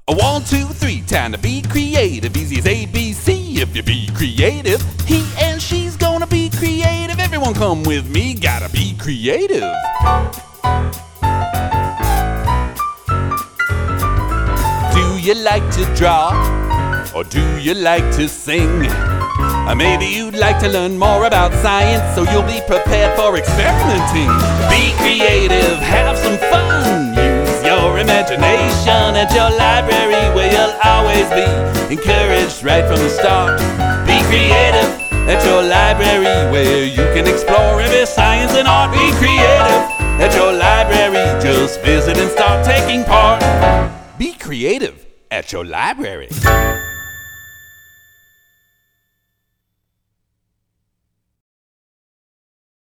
A 1, 2, 3, time to be creative. Easy as ABC if you be creative. He and she's gonna be creative. Everyone come with me, gotta be creative. Do you like to draw? Or do you like to sing? Or maybe you'd like to learn more about science, so you'll be prepared for experimenting. Be creative, have some fun. Use your imagination at your library, where you'll always be encouraged right from the start. Be creative at your library, where you can explore every science and art. Be creative at your library, just visit and start taking part. Be creative at your library.